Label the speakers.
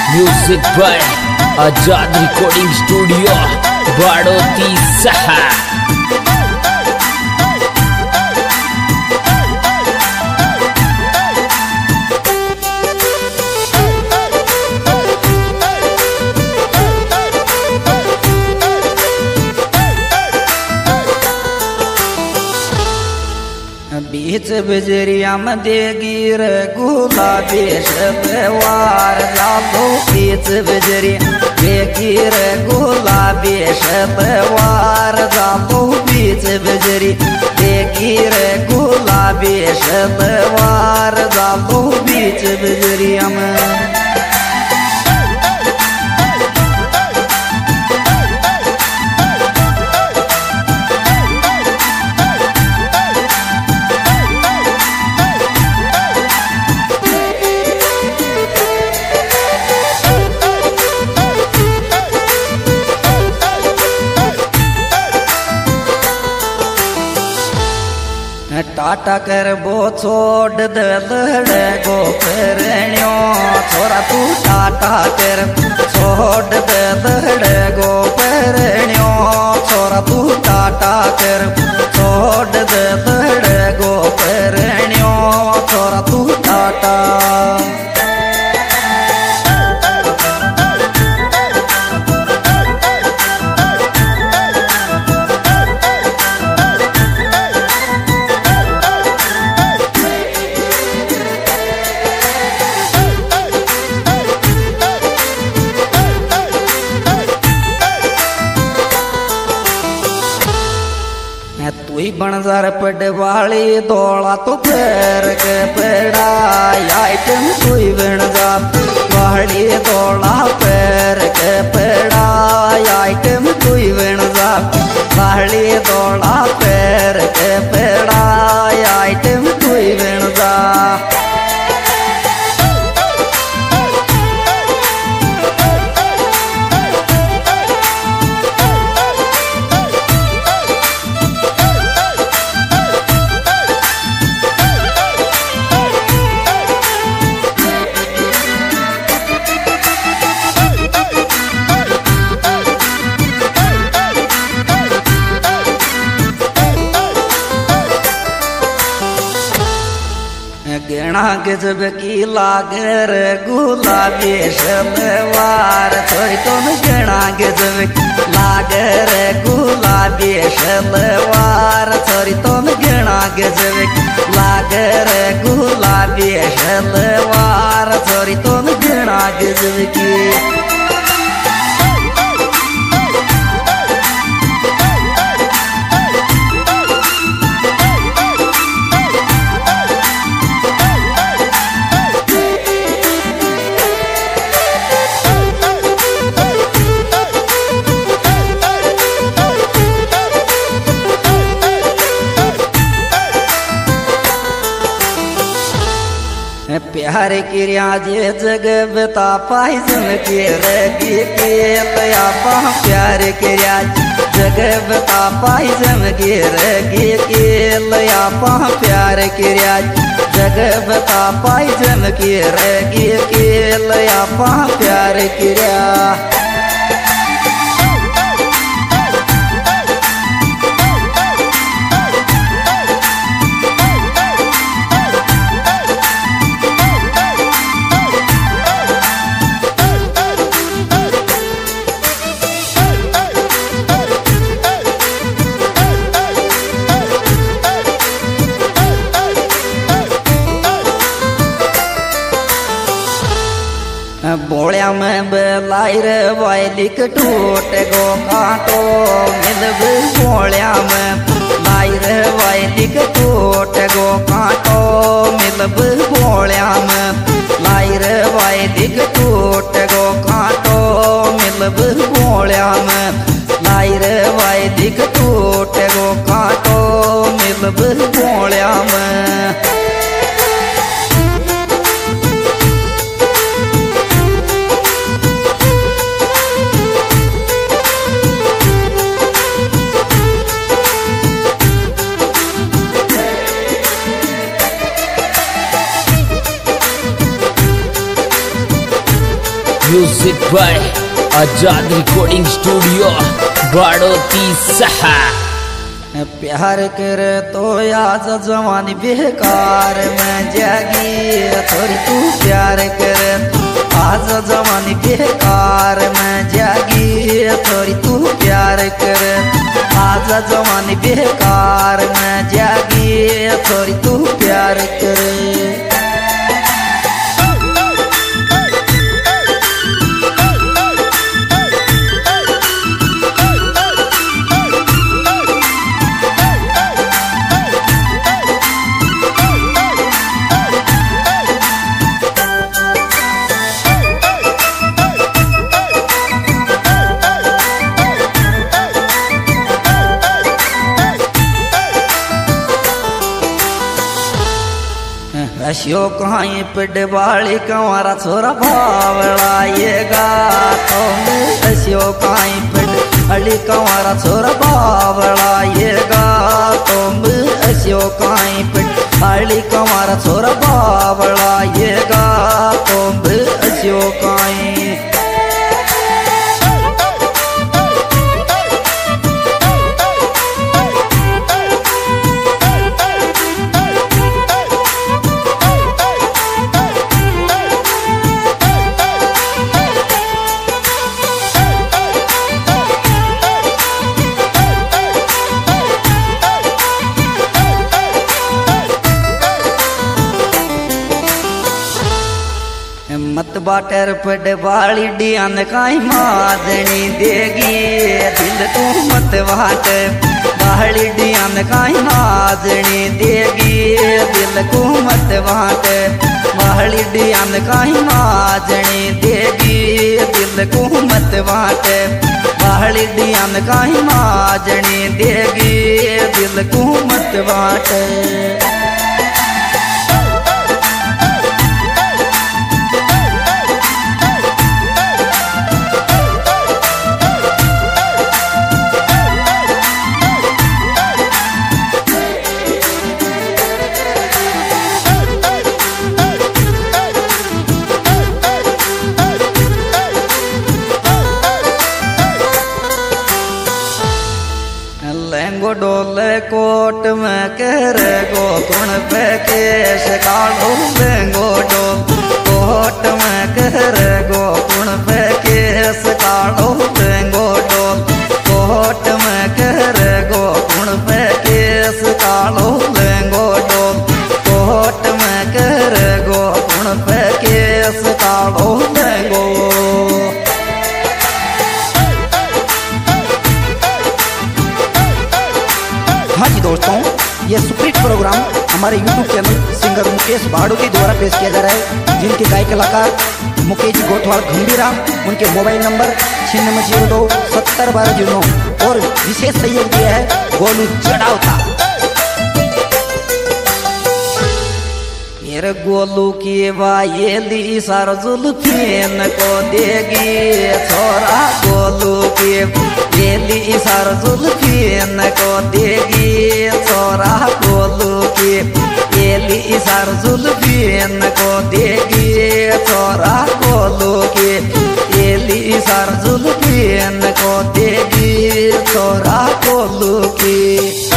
Speaker 1: Music by Azad recording studio Baroti सहा।
Speaker 2: बीच बिजरिया में देगी रे गुलाबी शतवार जाबो। बीच बिजरिया देगी रे गुलाबी शतवार जाबो। बीच बिजरी देगी रे गुलाबी शतवार जाबो। बीच बिजरिया में टाटा कर बो छोड़ दे लड़े गो पेरणियो। छोरा तू टाटा कर छोड़ दे लड़े गो पेरणियो। छोरा तू टाटा कर छोड़ दे लड़े गो पेरणियो। छोरा तू टाटा बनजार पडवाली दौड़ा तो पैर के पेड़ा। आइटम तुई बनजार वाली दौड़ा पैर के पेड़ा। आइटम तुई बनजार वाली दौड़ा पैर के पेड़ा। आइटम तुई बनजार गेणा गजब की लागर गुलाबी शलवार। थोड़ी तुम गेणा गजब की लागर गुलाबी शलवार। थोड़ी तुम गेणा गजब की लागर गुलाबी शलवार। थोड़ी तुम गेणा गजब की प्यार क्रिया जे जग बता पाई जम के रगी के लया पा। प्यार क्रिया जग बता पाई जम के रगी के लया पा। प्यार क्रिया जग बता पाई जम के रगी के लया पा। प्यार क्रिया बोलिया में बेलाई रे वायलिक टूट गो कांटो। मिलब बोलिया में लाई रे वायलिक टूट गो कांटो। मिलब बोलिया में लाई रे वायलिक टूट गो कांटो। मिलब बोलिया में लाई रे वायलिक टूट गो कांटो। मिलब बोलिया में
Speaker 1: music by Azad recording studio Baroti सहा।
Speaker 2: प्यार कर तो आज जवानी बेकार में जागी थोड़ी तू प्यार कर आज जवानी बेकार में जागी थोड़ी तू प्यार कर आज जवानी बेकार में जागी थोड़ी तू प्यार कर। अशियो कहीं पिड बाली कंवारा छोरा भावड़ा ये गातो अशियो कहीं पिड अली कंवारा छोरा भावड़ा ये गातो अशियो कहीं पिड अली कंवारा छोरा भावड़ा ये गातो अशियो कहीं। मत बाटर पड बाली डियान काई मादनी देगी दिल तू मत बाट बाली डियान काई मादनी देगी दिल को मत बाट बाली डियान काई मादनी देगी दिल को मत बाट बाली डियान काई मादनी देगी दिल को मत बाट। लेंगो डोले कोट में कह गो कुण पे केश कालो लेंगो डोल कोट में कह गो कुण पे केस कालो लेंगो डोल कोट में कह गो कुण पे केस कालो लेंगो डोल कोट में कह गो कुण पे केस कालो लेंगो। हाँ जी दोस्तों, ये सुपरहिट प्रोग्राम हमारे YouTube channel singer Mukesh Baroti द्वारा पेश किया जा रहा है, जिनके गायक कलाकार मुकेश जी गोठवाल गंभीरा, उनके मोबाइल नंबर 9602 70 12 09 और विशेष सहयोग दिया है गोलू चढ़ावता। मेरे गोलू की वायेली सार जुल्फीन को देगी छोरा गोलू की येली सार जुल्फीन को देगी छोरा गोलू की येली सार जुल्फीन को देगी छोरा गोलू की येली सार जुल्फीन को देगी छोरा गोलू की।